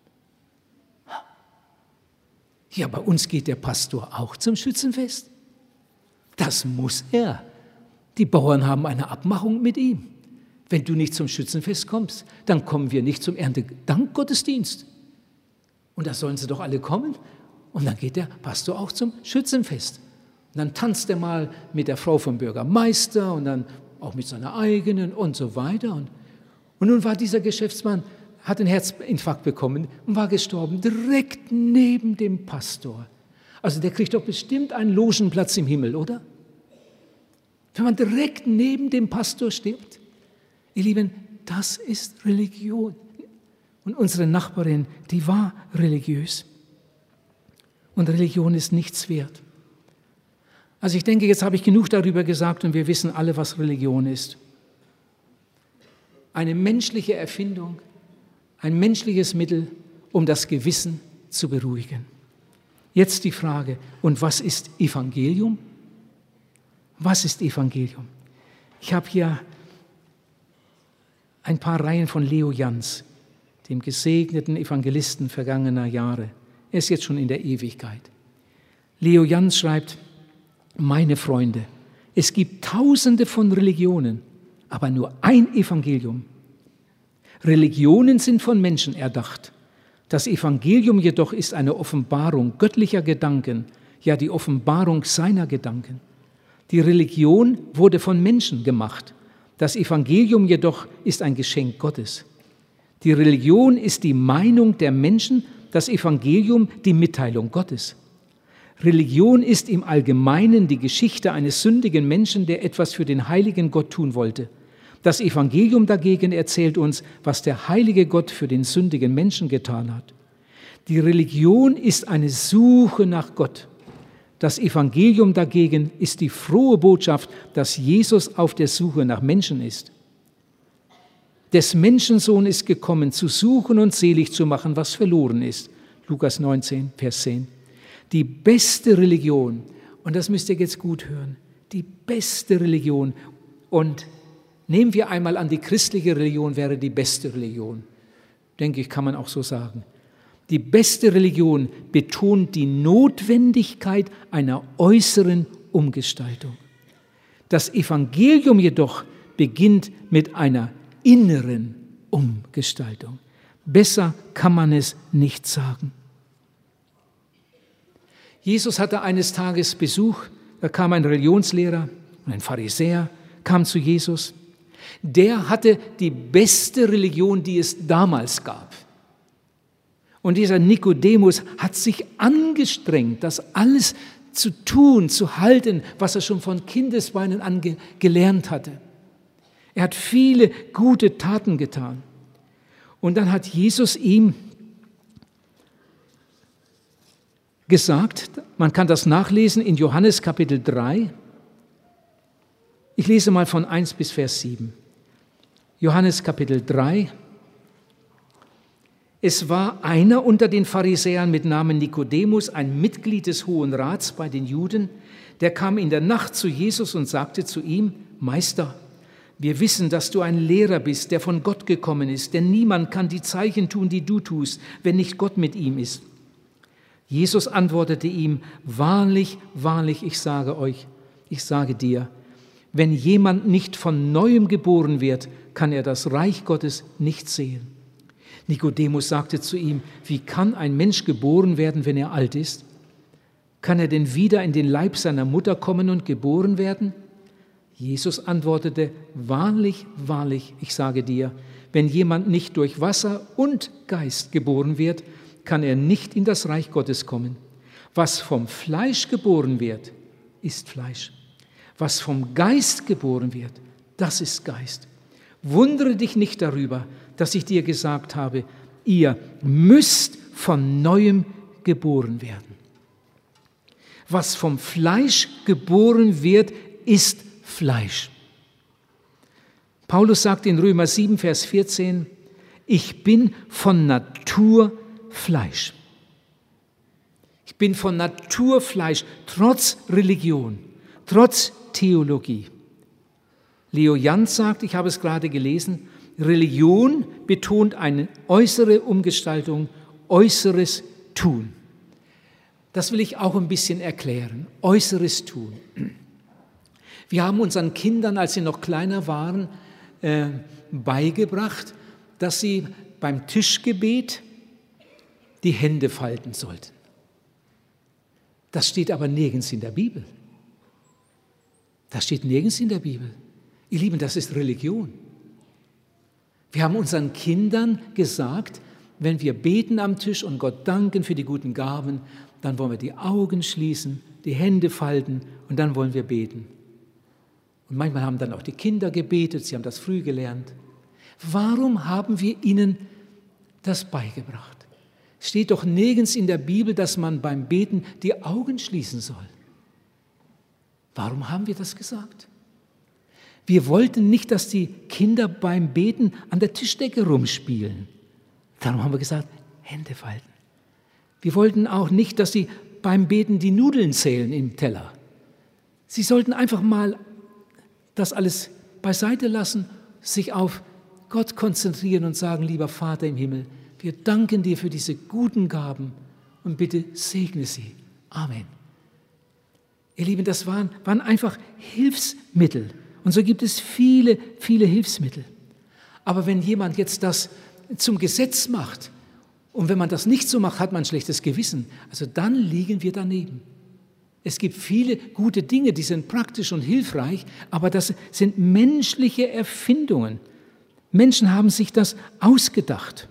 Speaker 1: Ja, bei uns geht der Pastor auch zum Schützenfest. Das muss er. Die Bauern haben eine Abmachung mit ihm. Wenn du nicht zum Schützenfest kommst, dann kommen wir nicht zum Erntedankgottesdienst. Und da sollen sie doch alle kommen. Und dann geht der Pastor auch zum Schützenfest. Und dann tanzt er mal mit der Frau vom Bürgermeister und dann auch mit seiner eigenen und so weiter. Und Und nun war dieser Geschäftsmann, hat einen Herzinfarkt bekommen und war gestorben, direkt neben dem Pastor. Also der kriegt doch bestimmt einen Logenplatz im Himmel, oder? Wenn man direkt neben dem Pastor stirbt. Ihr Lieben, das ist Religion. Und unsere Nachbarin, die war religiös. Und Religion ist nichts wert. Also ich denke, jetzt habe ich genug darüber gesagt und wir wissen alle, was Religion ist. Eine menschliche Erfindung, ein menschliches Mittel, um das Gewissen zu beruhigen. Jetzt die Frage, und was ist Evangelium? Was ist Evangelium? Ich habe hier ein paar Reihen von Leo Jans, dem gesegneten Evangelisten vergangener Jahre. Er ist jetzt schon in der Ewigkeit. Leo Jans schreibt, meine Freunde, es gibt Tausende von Religionen, aber nur ein Evangelium. Religionen sind von Menschen erdacht. Das Evangelium jedoch ist eine Offenbarung göttlicher Gedanken, ja die Offenbarung seiner Gedanken. Die Religion wurde von Menschen gemacht. Das Evangelium jedoch ist ein Geschenk Gottes. Die Religion ist die Meinung der Menschen, das Evangelium die Mitteilung Gottes. Religion ist im Allgemeinen die Geschichte eines sündigen Menschen, der etwas für den heiligen Gott tun wollte. Das Evangelium dagegen erzählt uns, was der heilige Gott für den sündigen Menschen getan hat. Die Religion ist eine Suche nach Gott. Das Evangelium dagegen ist die frohe Botschaft, dass Jesus auf der Suche nach Menschen ist. Des Menschensohn ist gekommen, zu suchen und selig zu machen, was verloren ist. Lukas neunzehn, Vers zehn. Die beste Religion, und das müsst ihr jetzt gut hören, die beste Religion, und nehmen wir einmal an, die christliche Religion wäre die beste Religion. Denke ich, kann man auch so sagen. Die beste Religion betont die Notwendigkeit einer äußeren Umgestaltung. Das Evangelium jedoch beginnt mit einer inneren Umgestaltung. Besser kann man es nicht sagen. Jesus hatte eines Tages Besuch, da kam ein Religionslehrer, ein Pharisäer, kam zu Jesus. Der hatte die beste Religion, die es damals gab. Und dieser Nikodemus hat sich angestrengt, das alles zu tun, zu halten, was er schon von Kindesbeinen an ge- gelernt hatte. Er hat viele gute Taten getan. Und dann hat Jesus ihm gesagt, man kann das nachlesen in Johannes Kapitel drei. Ich lese mal von eins bis Vers sieben. Johannes Kapitel drei. Es war einer unter den Pharisäern mit Namen Nikodemus, ein Mitglied des Hohen Rats bei den Juden, der kam in der Nacht zu Jesus und sagte zu ihm, Meister, wir wissen, dass du ein Lehrer bist, der von Gott gekommen ist, denn niemand kann die Zeichen tun, die du tust, wenn nicht Gott mit ihm ist. Jesus antwortete ihm, wahrlich, wahrlich, ich sage euch, ich sage dir, wenn jemand nicht von Neuem geboren wird, kann er das Reich Gottes nicht sehen. Nikodemus sagte zu ihm, wie kann ein Mensch geboren werden, wenn er alt ist? Kann er denn wieder in den Leib seiner Mutter kommen und geboren werden? Jesus antwortete, wahrlich, wahrlich, ich sage dir, wenn jemand nicht durch Wasser und Geist geboren wird, kann er nicht in das Reich Gottes kommen. Was vom Fleisch geboren wird, ist Fleisch. Was vom Geist geboren wird, das ist Geist. Wundere dich nicht darüber, dass ich dir gesagt habe, ihr müsst von Neuem geboren werden. Was vom Fleisch geboren wird, ist Fleisch. Paulus sagt in Römer sieben, Vers vierzehn, ich bin von Natur Fleisch. Ich bin von Natur Fleisch, trotz Religion, trotz Theologie. Leo Jans sagt, ich habe es gerade gelesen, Religion betont eine äußere Umgestaltung, äußeres Tun. Das will ich auch ein bisschen erklären, äußeres Tun. Wir haben unseren Kindern, als sie noch kleiner waren, äh, beigebracht, dass sie beim Tischgebet die Hände falten sollten. Das steht aber nirgends in der Bibel. Das steht nirgends in der Bibel. Ihr Lieben, das ist Religion. Wir haben unseren Kindern gesagt, wenn wir beten am Tisch und Gott danken für die guten Gaben, dann wollen wir die Augen schließen, die Hände falten und dann wollen wir beten. Und manchmal haben dann auch die Kinder gebetet, sie haben das früh gelernt. Warum haben wir ihnen das beigebracht? Es steht doch nirgends in der Bibel, dass man beim Beten die Augen schließen soll. Warum haben wir das gesagt? Wir wollten nicht, dass die Kinder beim Beten an der Tischdecke rumspielen. Darum haben wir gesagt, Hände falten. Wir wollten auch nicht, dass sie beim Beten die Nudeln zählen im Teller. Sie sollten einfach mal das alles beiseite lassen, sich auf Gott konzentrieren und sagen, lieber Vater im Himmel, wir danken dir für diese guten Gaben und bitte segne sie. Amen. Ihr Lieben, das waren, waren einfach Hilfsmittel. Und so gibt es viele, viele Hilfsmittel. Aber wenn jemand jetzt das zum Gesetz macht und wenn man das nicht so macht, hat man ein schlechtes Gewissen. Also dann liegen wir daneben. Es gibt viele gute Dinge, die sind praktisch und hilfreich, aber das sind menschliche Erfindungen. Menschen haben sich das ausgedacht.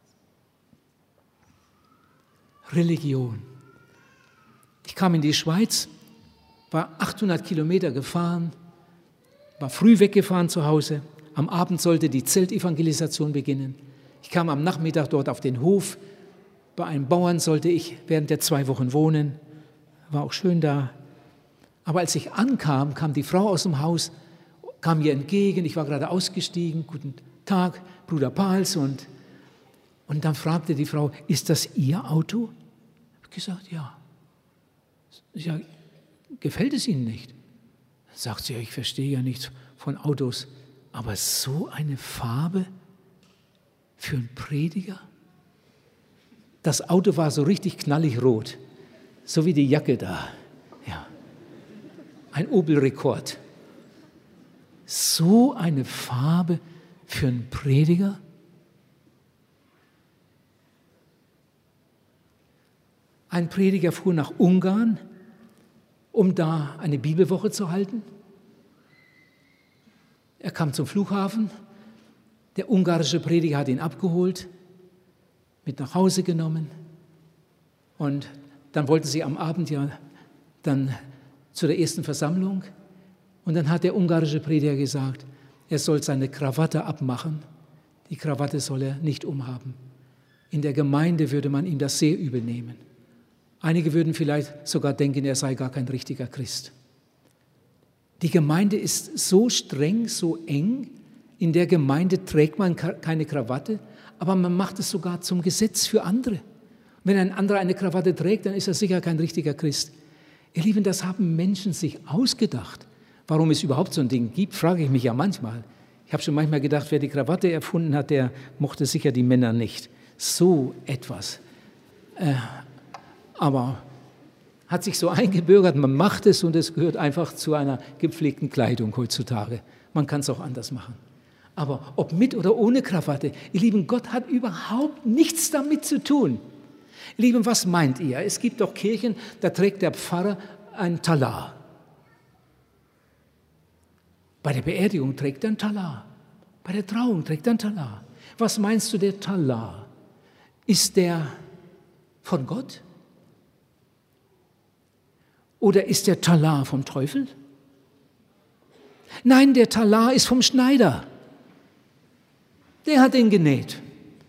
Speaker 1: Religion. Ich kam in die Schweiz, war achthundert Kilometer gefahren, war früh weggefahren zu Hause. Am Abend sollte die Zeltevangelisation beginnen. Ich kam am Nachmittag dort auf den Hof. Bei einem Bauern sollte ich während der zwei Wochen wohnen. War auch schön da. Aber als ich ankam, kam die Frau aus dem Haus, kam mir entgegen. Ich war gerade ausgestiegen. Guten Tag, Bruder Pals. Und, und dann fragte die Frau, ist das Ihr Auto? Ich habe gesagt, ja. Ja, gefällt es Ihnen nicht? Dann sagt sie, ja, ich verstehe ja nichts von Autos. Aber so eine Farbe für einen Prediger? Das Auto war so richtig knallig rot, so wie die Jacke da. Ja. Ein Opel-Rekord. So eine Farbe für einen Prediger? Ein Prediger fuhr nach Ungarn, um da eine Bibelwoche zu halten. Er kam zum Flughafen, der ungarische Prediger hat ihn abgeholt, mit nach Hause genommen und dann wollten sie am Abend ja dann zu der ersten Versammlung und dann hat der ungarische Prediger gesagt, er soll seine Krawatte abmachen, die Krawatte soll er nicht umhaben. In der Gemeinde würde man ihm das sehr übel nehmen. Einige würden vielleicht sogar denken, er sei gar kein richtiger Christ. Die Gemeinde ist so streng, so eng. In der Gemeinde trägt man keine Krawatte, aber man macht es sogar zum Gesetz für andere. Wenn ein anderer eine Krawatte trägt, dann ist er sicher kein richtiger Christ. Ihr Lieben, das haben Menschen sich ausgedacht. Warum es überhaupt so ein Ding gibt, frage ich mich ja manchmal. Ich habe schon manchmal gedacht, wer die Krawatte erfunden hat, der mochte sicher die Männer nicht. So etwas. Äh, aber hat sich so eingebürgert, man macht es und es gehört einfach zu einer gepflegten Kleidung heutzutage. Man kann es auch anders machen. Aber ob mit oder ohne Krawatte, ihr Lieben, Gott hat überhaupt nichts damit zu tun. Ihr Lieben, was meint ihr? Es gibt doch Kirchen, da trägt der Pfarrer ein Talar. Bei der Beerdigung trägt er ein Talar. Bei der Trauung trägt er ein Talar. Was meinst du, der Talar? Ist der von Gott? Oder ist der Talar vom Teufel? Nein, der Talar ist vom Schneider. Der hat ihn genäht.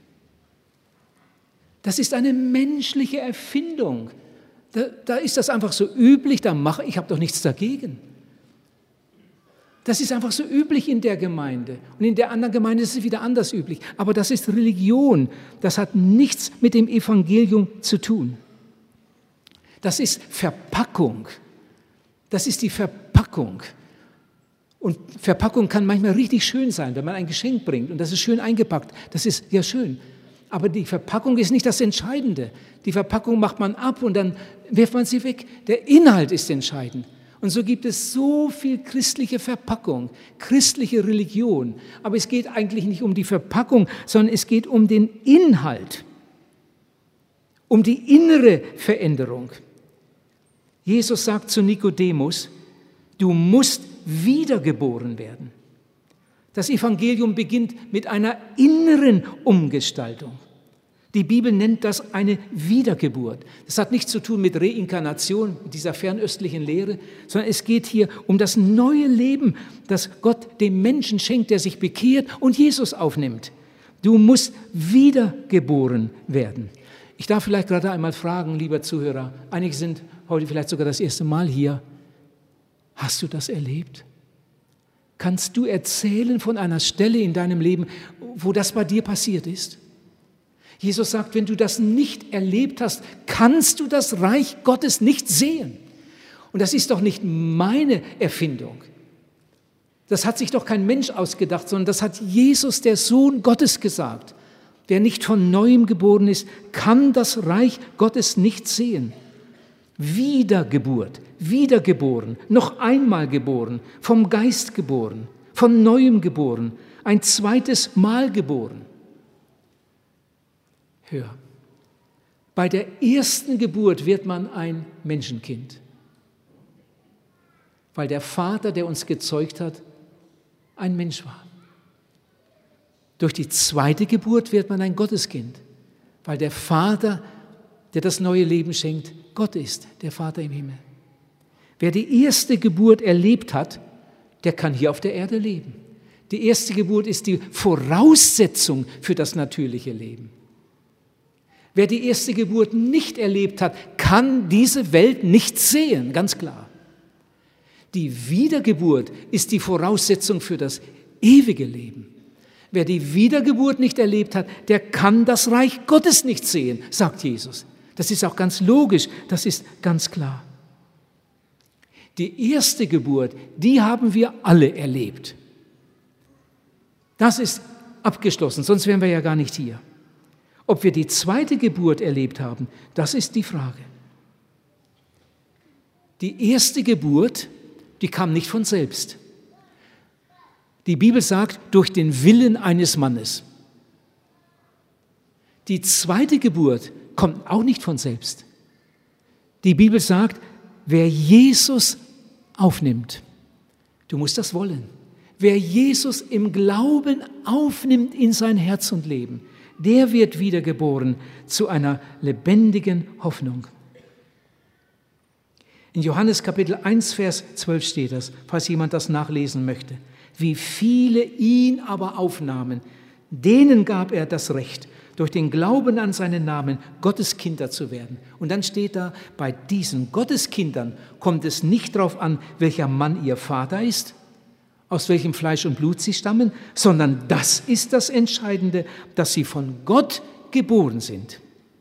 Speaker 1: Das ist eine menschliche Erfindung. Da, da ist das einfach so üblich, da mache ich, habe doch nichts dagegen. Das ist einfach so üblich in der Gemeinde. Und in der anderen Gemeinde ist es wieder anders üblich. Aber das ist Religion. Das hat nichts mit dem Evangelium zu tun. Das ist Verpackung. Das ist die Verpackung. Und Verpackung kann manchmal richtig schön sein, wenn man ein Geschenk bringt und das ist schön eingepackt. Das ist ja schön. Aber die Verpackung ist nicht das Entscheidende. Die Verpackung macht man ab und dann wirft man sie weg. Der Inhalt ist entscheidend. Und so gibt es so viel christliche Verpackung, christliche Religion. Aber es geht eigentlich nicht um die Verpackung, sondern es geht um den Inhalt, um die innere Veränderung. Jesus sagt zu Nikodemus, du musst wiedergeboren werden. Das Evangelium beginnt mit einer inneren Umgestaltung. Die Bibel nennt das eine Wiedergeburt. Das hat nichts zu tun mit Reinkarnation, mit dieser fernöstlichen Lehre, sondern es geht hier um das neue Leben, das Gott dem Menschen schenkt, der sich bekehrt und Jesus aufnimmt. Du musst wiedergeboren werden. Ich darf vielleicht gerade einmal fragen, lieber Zuhörer, einige sind heute vielleicht sogar das erste Mal hier. Hast du das erlebt? Kannst du erzählen von einer Stelle in deinem Leben, wo das bei dir passiert ist? Jesus sagt, wenn du das nicht erlebt hast, kannst du das Reich Gottes nicht sehen. Und das ist doch nicht meine Erfindung. Das hat sich doch kein Mensch ausgedacht, sondern das hat Jesus, der Sohn Gottes, gesagt. Wer nicht von Neuem geboren ist, kann das Reich Gottes nicht sehen. Wiedergeburt, wiedergeboren, noch einmal geboren, vom Geist geboren, von Neuem geboren, ein zweites Mal geboren. Hör, bei der ersten Geburt wird man ein Menschenkind, weil der Vater, der uns gezeugt hat, ein Mensch war. Durch die zweite Geburt wird man ein Gotteskind, weil der Vater, der das neue Leben schenkt, Gott ist, der Vater im Himmel. Wer die erste Geburt erlebt hat, der kann hier auf der Erde leben. Die erste Geburt ist die Voraussetzung für das natürliche Leben. Wer die erste Geburt nicht erlebt hat, kann diese Welt nicht sehen, ganz klar. Die Wiedergeburt ist die Voraussetzung für das ewige Leben. Wer die Wiedergeburt nicht erlebt hat, der kann das Reich Gottes nicht sehen, sagt Jesus. Das ist auch ganz logisch, das ist ganz klar. Die erste Geburt, die haben wir alle erlebt. Das ist abgeschlossen, sonst wären wir ja gar nicht hier. Ob wir die zweite Geburt erlebt haben, das ist die Frage. Die erste Geburt, die kam nicht von selbst. Die Bibel sagt, durch den Willen eines Mannes. Die zweite Geburt kommt auch nicht von selbst. Die Bibel sagt, wer Jesus aufnimmt, du musst das wollen. Wer Jesus im Glauben aufnimmt in sein Herz und Leben, der wird wiedergeboren zu einer lebendigen Hoffnung. In Johannes Kapitel eins, Vers zwölf steht das, falls jemand das nachlesen möchte. Wie viele ihn aber aufnahmen, denen gab er das Recht, durch den Glauben an seinen Namen Gotteskinder zu werden. Und dann steht da, bei diesen Gotteskindern kommt es nicht darauf an, welcher Mann ihr Vater ist, aus welchem Fleisch und Blut sie stammen, sondern das ist das Entscheidende, dass sie von Gott geboren sind.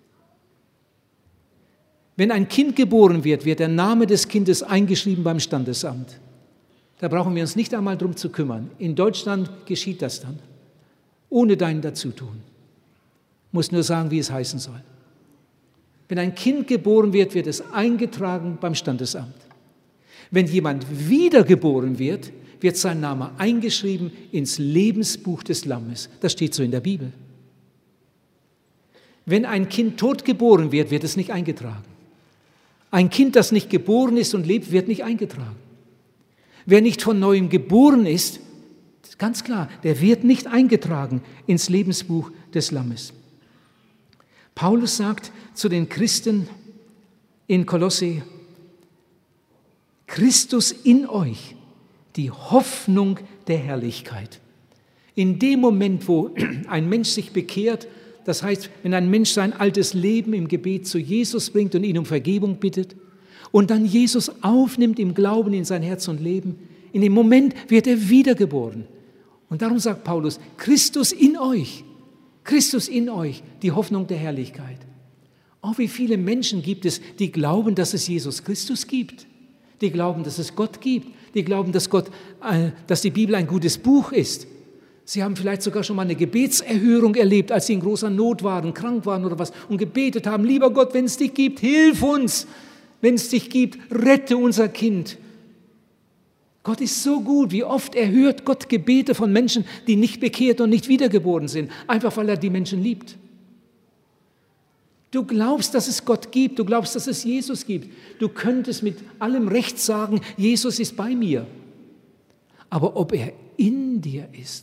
Speaker 1: Wenn ein Kind geboren wird, wird der Name des Kindes eingeschrieben beim Standesamt. Da brauchen wir uns nicht einmal drum zu kümmern. In Deutschland geschieht das dann, ohne dein Dazutun. Muss nur sagen, wie es heißen soll. Wenn ein Kind geboren wird, wird es eingetragen beim Standesamt. Wenn jemand wiedergeboren wird, wird sein Name eingeschrieben ins Lebensbuch des Lammes. Das steht so in der Bibel. Wenn ein Kind tot geboren wird, wird es nicht eingetragen. Ein Kind, das nicht geboren ist und lebt, wird nicht eingetragen. Wer nicht von Neuem geboren ist, ganz klar, der wird nicht eingetragen ins Lebensbuch des Lammes. Paulus sagt zu den Christen in Kolosse, Christus in euch, die Hoffnung der Herrlichkeit. In dem Moment, wo ein Mensch sich bekehrt, das heißt, wenn ein Mensch sein altes Leben im Gebet zu Jesus bringt und ihn um Vergebung bittet und dann Jesus aufnimmt im Glauben in sein Herz und Leben, in dem Moment wird er wiedergeboren. Und darum sagt Paulus, Christus in euch, Christus in euch, die Hoffnung der Herrlichkeit. Oh, wie viele Menschen gibt es, die glauben, dass es Jesus Christus gibt, die glauben, dass es Gott gibt, die glauben, dass Gott, äh, dass die Bibel ein gutes Buch ist. Sie haben vielleicht sogar schon mal eine Gebetserhörung erlebt, als sie in großer Not waren, krank waren oder was und gebetet haben, lieber Gott, wenn es dich gibt, hilf uns. Wenn es dich gibt, rette unser Kind. Gott ist so gut, wie oft erhört Gott Gebete von Menschen, die nicht bekehrt und nicht wiedergeboren sind, einfach weil er die Menschen liebt. Du glaubst, dass es Gott gibt, du glaubst, dass es Jesus gibt. Du könntest mit allem Recht sagen, Jesus ist bei mir. Aber ob er in dir ist.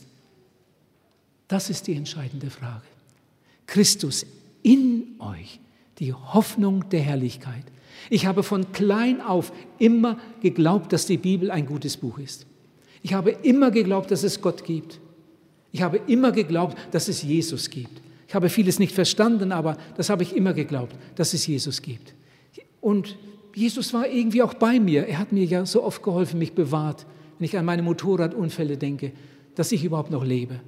Speaker 1: Das ist die entscheidende Frage. Christus in euch, die Hoffnung der Herrlichkeit. Ich habe von klein auf immer geglaubt, dass die Bibel ein gutes Buch ist. Ich habe immer geglaubt, dass es Gott gibt. Ich habe immer geglaubt, dass es Jesus gibt. Ich habe vieles nicht verstanden, aber das habe ich immer geglaubt, dass es Jesus gibt. Und Jesus war irgendwie auch bei mir. Er hat mir ja so oft geholfen, mich bewahrt, wenn ich an meine Motorradunfälle denke, dass ich überhaupt noch lebe.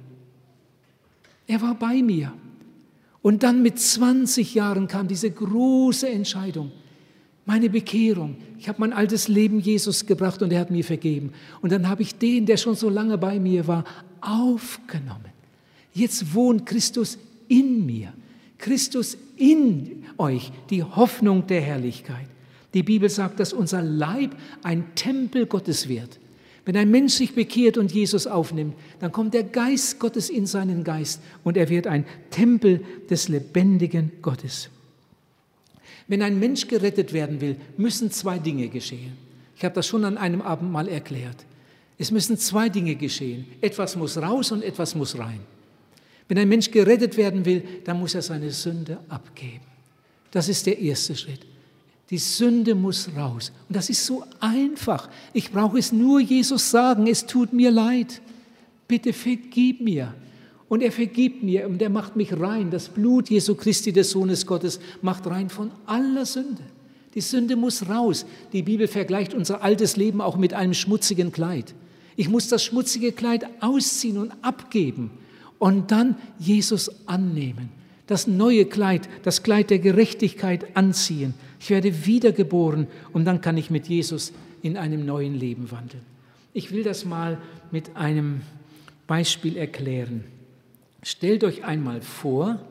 Speaker 1: Er war bei mir. Und dann mit zwanzig Jahren kam diese große Entscheidung, meine Bekehrung. Ich habe mein altes Leben Jesus gebracht und er hat mir vergeben. Und dann habe ich den, der schon so lange bei mir war, aufgenommen. Jetzt wohnt Christus in mir. Christus in euch, die Hoffnung der Herrlichkeit. Die Bibel sagt, dass unser Leib ein Tempel Gottes wird. Wenn ein Mensch sich bekehrt und Jesus aufnimmt, dann kommt der Geist Gottes in seinen Geist und er wird ein Tempel des lebendigen Gottes. Wenn ein Mensch gerettet werden will, müssen zwei Dinge geschehen. Ich habe das schon an einem Abend mal erklärt. Es müssen zwei Dinge geschehen. Etwas muss raus und etwas muss rein. Wenn ein Mensch gerettet werden will, dann muss er seine Sünde abgeben. Das ist der erste Schritt. Die Sünde muss raus. Und das ist so einfach. Ich brauche es nur Jesus sagen, es tut mir leid. Bitte vergib mir. Und er vergibt mir und er macht mich rein. Das Blut Jesu Christi, des Sohnes Gottes, macht rein von aller Sünde. Die Sünde muss raus. Die Bibel vergleicht unser altes Leben auch mit einem schmutzigen Kleid. Ich muss das schmutzige Kleid ausziehen und abgeben und dann Jesus annehmen. Das neue Kleid, das Kleid der Gerechtigkeit anziehen. Ich werde wiedergeboren und dann kann ich mit Jesus in einem neuen Leben wandeln. Ich will das mal mit einem Beispiel erklären. Stellt euch einmal vor,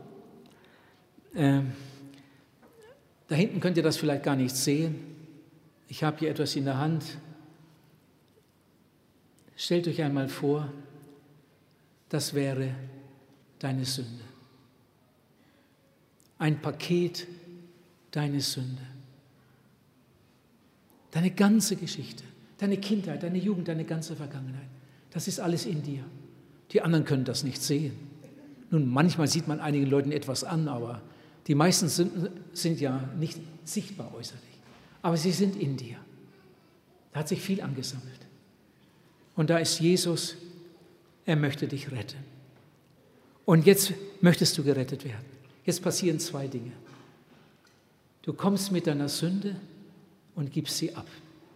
Speaker 1: äh, da hinten könnt ihr das vielleicht gar nicht sehen. Ich habe hier etwas in der Hand. Stellt euch einmal vor, das wäre deine Sünde. Ein Paket, deine Sünde. Deine ganze Geschichte, deine Kindheit, deine Jugend, deine ganze Vergangenheit. Das ist alles in dir. Die anderen können das nicht sehen. Nun, manchmal sieht man einigen Leuten etwas an, aber die meisten Sünden sind ja nicht sichtbar äußerlich. Aber sie sind in dir. Da hat sich viel angesammelt. Und da ist Jesus, er möchte dich retten. Und jetzt möchtest du gerettet werden. Jetzt passieren zwei Dinge. Du kommst mit deiner Sünde und gibst sie ab.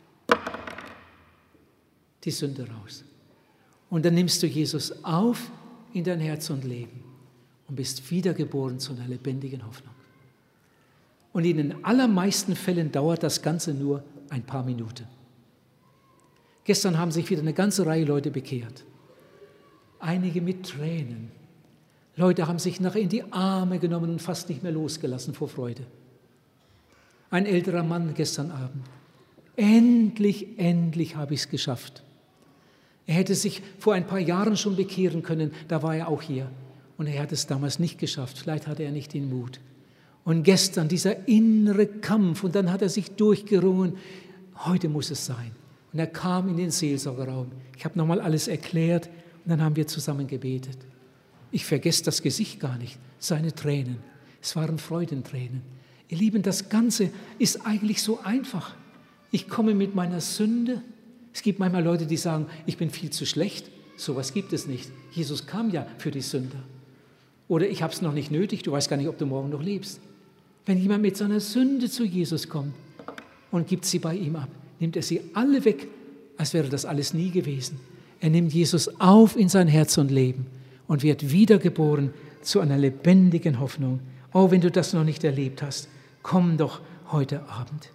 Speaker 1: Die Sünde raus. Und dann nimmst du Jesus auf in dein Herz und Leben und bist wiedergeboren zu einer lebendigen Hoffnung. Und in den allermeisten Fällen dauert das Ganze nur ein paar Minuten. Gestern haben sich wieder eine ganze Reihe Leute bekehrt. Einige mit Tränen. Leute haben sich nachher in die Arme genommen und fast nicht mehr losgelassen vor Freude. Ein älterer Mann gestern Abend. Endlich, endlich habe ich es geschafft. Er hätte sich vor ein paar Jahren schon bekehren können, da war er auch hier. Und er hat es damals nicht geschafft, vielleicht hatte er nicht den Mut. Und gestern dieser innere Kampf und dann hat er sich durchgerungen, heute muss es sein. Und er kam in den Seelsorgerraum. Ich habe nochmal alles erklärt und dann haben wir zusammen gebetet. Ich vergesse das Gesicht gar nicht, seine Tränen. Es waren Freudentränen. Ihr Lieben, das Ganze ist eigentlich so einfach. Ich komme mit meiner Sünde. Es gibt manchmal Leute, die sagen, ich bin viel zu schlecht. So etwas gibt es nicht. Jesus kam ja für die Sünder. Oder ich habe es noch nicht nötig, du weißt gar nicht, ob du morgen noch lebst. Wenn jemand mit seiner Sünde zu Jesus kommt und gibt sie bei ihm ab, nimmt er sie alle weg, als wäre das alles nie gewesen. Er nimmt Jesus auf in sein Herz und Leben und wird wiedergeboren zu einer lebendigen Hoffnung. Oh, wenn du das noch nicht erlebt hast, komm doch heute Abend.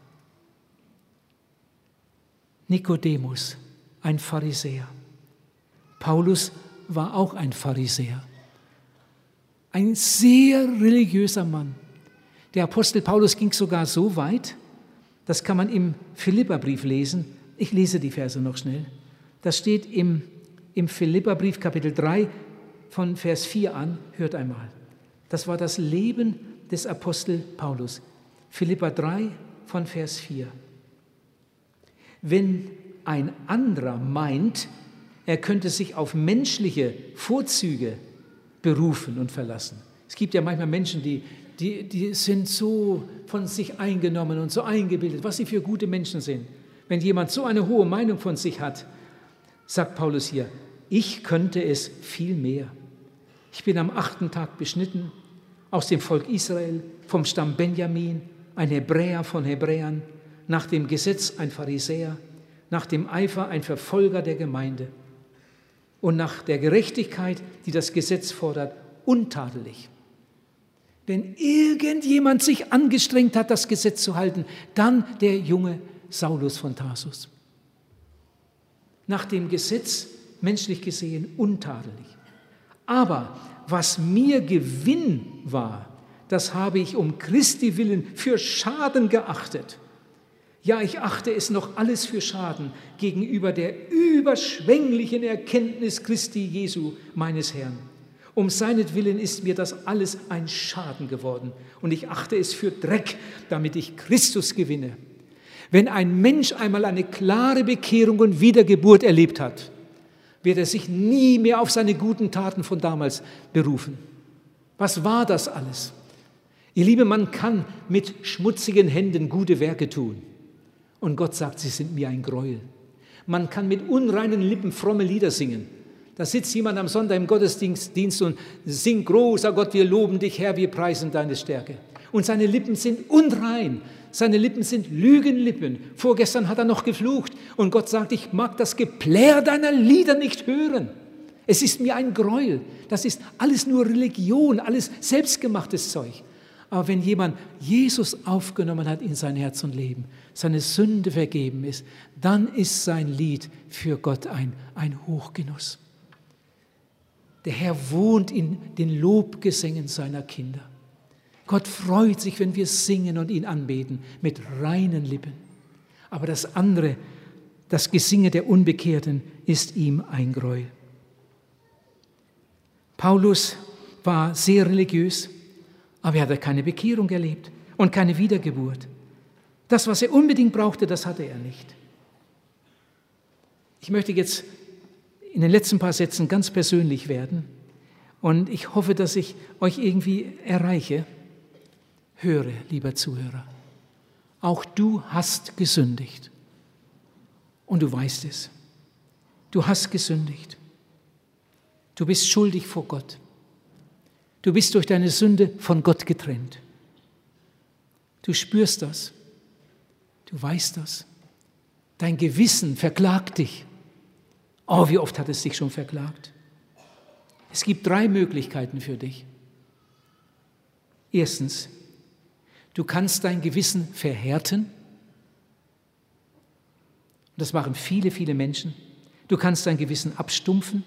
Speaker 1: Nikodemus, ein Pharisäer. Paulus war auch ein Pharisäer. Ein sehr religiöser Mann. Der Apostel Paulus ging sogar so weit, das kann man im Philipperbrief lesen. Ich lese die Verse noch schnell. Das steht im, im Philipperbrief Kapitel drei von Vers vier an. Hört einmal. Das war das Leben des Apostel Paulus. Philipper drei von Vers vier. Wenn ein anderer meint, Er könnte sich auf menschliche Vorzüge berufen und verlassen. Es gibt ja manchmal Menschen, die, die, die sind so von sich eingenommen und so eingebildet, was sie für gute Menschen sind. Wenn jemand so eine hohe Meinung von sich hat, sagt Paulus hier, ich könnte es viel mehr. Ich bin am achten Tag beschnitten, aus dem Volk Israel, vom Stamm Benjamin, ein Hebräer von Hebräern, nach dem Gesetz ein Pharisäer, nach dem Eifer ein Verfolger der Gemeinde und nach der Gerechtigkeit, die das Gesetz fordert, untadelig. Wenn irgendjemand sich angestrengt hat, das Gesetz zu halten, dann der junge Saulus von Tarsus. Nach dem Gesetz, menschlich gesehen, untadelig. Aber was mir Gewinn war, das habe ich um Christi willen für Schaden geachtet. Ja, ich achte es noch alles für Schaden gegenüber der überschwänglichen Erkenntnis Christi Jesu, meines Herrn. Um seinetwillen ist mir das alles ein Schaden geworden und ich achte es für Dreck, damit ich Christus gewinne. Wenn ein Mensch einmal eine klare Bekehrung und Wiedergeburt erlebt hat, wird er sich nie mehr auf seine guten Taten von damals berufen. Was war das alles? Ihr Lieben, man kann mit schmutzigen Händen gute Werke tun. Und Gott sagt, sie sind mir ein Gräuel. Man kann mit unreinen Lippen fromme Lieder singen. Da sitzt jemand am Sonntag im Gottesdienst und singt, großer Gott, wir loben dich, Herr, wir preisen deine Stärke. Und seine Lippen sind unrein, seine Lippen sind Lügenlippen. Vorgestern hat er noch geflucht und Gott sagt, ich mag das Geplärr deiner Lieder nicht hören. Es ist mir ein Gräuel. Das ist alles nur Religion, alles selbstgemachtes Zeug. Aber wenn jemand Jesus aufgenommen hat in sein Herz und Leben, seine Sünde vergeben ist, dann ist sein Lied für Gott ein, ein Hochgenuss. Der Herr wohnt in den Lobgesängen seiner Kinder. Gott freut sich, wenn wir singen und ihn anbeten mit reinen Lippen. Aber das andere, das Gesinge der Unbekehrten, ist ihm ein Gräuel. Paulus war sehr religiös, aber er hatte keine Bekehrung erlebt und keine Wiedergeburt. Das, was er unbedingt brauchte, das hatte er nicht. Ich möchte jetzt in den letzten paar Sätzen ganz persönlich werden und ich hoffe, dass ich euch irgendwie erreiche. Höre, lieber Zuhörer, auch du hast gesündigt und du weißt es. Du hast gesündigt. Du bist schuldig vor Gott. Du bist durch deine Sünde von Gott getrennt. Du spürst das. Du weißt das. Dein Gewissen verklagt dich. Oh, wie oft hat es dich schon verklagt? Es gibt drei Möglichkeiten für dich. Erstens, du kannst dein Gewissen verhärten. Das machen viele, viele Menschen. Du kannst dein Gewissen abstumpfen.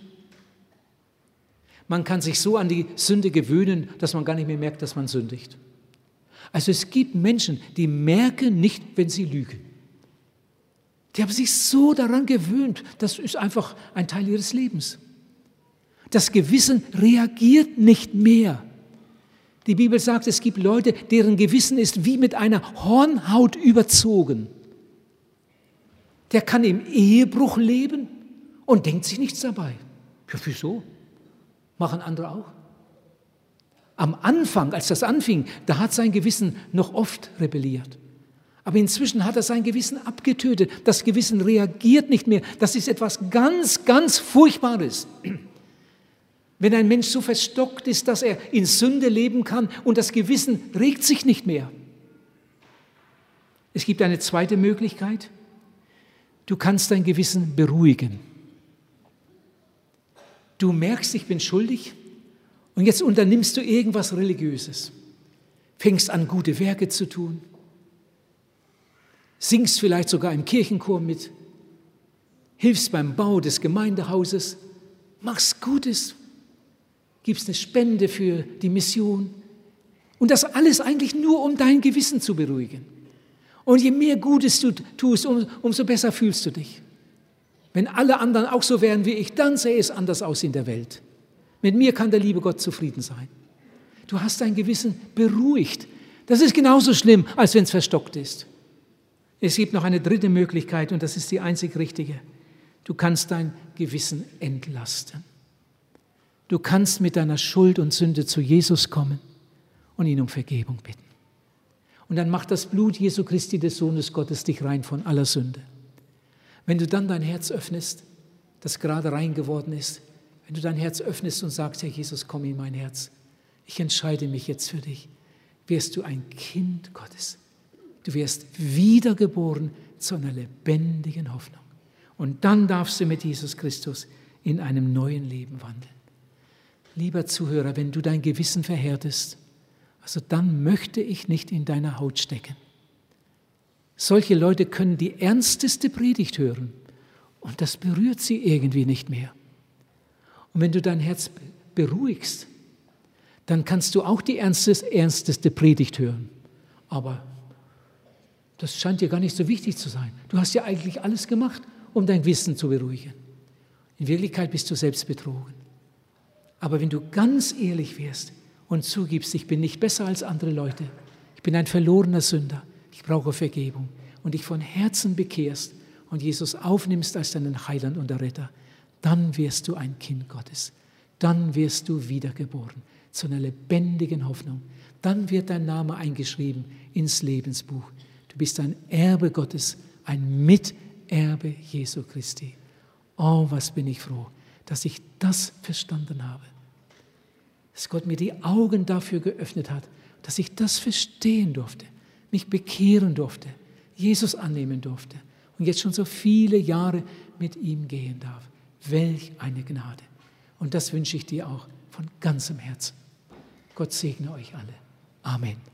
Speaker 1: Man kann sich so an die Sünde gewöhnen, dass man gar nicht mehr merkt, dass man sündigt. Also es gibt Menschen, die merken nicht, wenn sie lügen. Die haben sich so daran gewöhnt, das ist einfach ein Teil ihres Lebens. Das Gewissen reagiert nicht mehr. Die Bibel sagt, es gibt Leute, deren Gewissen ist wie mit einer Hornhaut überzogen. Der kann im Ehebruch leben und denkt sich nichts dabei. Ja, wieso? Machen andere auch. Am Anfang, als das anfing, da hat sein Gewissen noch oft rebelliert. Aber inzwischen hat er sein Gewissen abgetötet. Das Gewissen reagiert nicht mehr. Das ist etwas ganz, ganz Furchtbares. Wenn ein Mensch so verstockt ist, dass er in Sünde leben kann und das Gewissen regt sich nicht mehr. Es gibt eine zweite Möglichkeit. Du kannst dein Gewissen beruhigen. Du merkst, ich bin schuldig und jetzt unternimmst du irgendwas Religiöses. Fängst an, gute Werke zu tun. Singst vielleicht sogar im Kirchenchor mit. Hilfst beim Bau des Gemeindehauses. Machst Gutes. Gibst eine Spende für die Mission. Und das alles eigentlich nur, um dein Gewissen zu beruhigen. Und je mehr Gutes du tust, um, umso besser fühlst du dich. Wenn alle anderen auch so wären wie ich, dann sähe es anders aus in der Welt. Mit mir kann der liebe Gott zufrieden sein. Du hast dein Gewissen beruhigt. Das ist genauso schlimm, als wenn es verstockt ist. Es gibt noch eine dritte Möglichkeit und das ist die einzig richtige. Du kannst dein Gewissen entlasten. Du kannst mit deiner Schuld und Sünde zu Jesus kommen und ihn um Vergebung bitten. Und dann macht das Blut Jesu Christi, des Sohnes Gottes, dich rein von aller Sünde. Wenn du dann dein Herz öffnest, das gerade rein geworden ist, wenn du dein Herz öffnest und sagst, Herr Jesus, komm in mein Herz, ich entscheide mich jetzt für dich, wirst du ein Kind Gottes. Du wirst wiedergeboren zu einer lebendigen Hoffnung. Und dann darfst du mit Jesus Christus in einem neuen Leben wandeln. Lieber Zuhörer, wenn du dein Gewissen verhärtest, also dann möchte ich nicht in deiner Haut stecken. Solche Leute können die ernsteste Predigt hören und das berührt sie irgendwie nicht mehr. Und wenn du dein Herz beruhigst, dann kannst du auch die ernsteste, ernsteste Predigt hören. Aber das scheint dir gar nicht so wichtig zu sein. Du hast ja eigentlich alles gemacht, um dein Gewissen zu beruhigen. In Wirklichkeit bist du selbst betrogen. Aber wenn du ganz ehrlich wirst und zugibst, ich bin nicht besser als andere Leute, ich bin ein verlorener Sünder, ich brauche Vergebung und dich von Herzen bekehrst und Jesus aufnimmst als deinen Heiland und Retter, dann wirst du ein Kind Gottes. Dann wirst du wiedergeboren zu einer lebendigen Hoffnung. Dann wird dein Name eingeschrieben ins Lebensbuch. Du bist ein Erbe Gottes, ein Miterbe Jesu Christi. Oh, was bin ich froh, dass ich das verstanden habe. Dass Gott mir die Augen dafür geöffnet hat, dass ich das verstehen durfte, mich bekehren durfte, Jesus annehmen durfte und jetzt schon so viele Jahre mit ihm gehen darf. Welch eine Gnade. Und das wünsche ich dir auch von ganzem Herzen. Gott segne euch alle. Amen.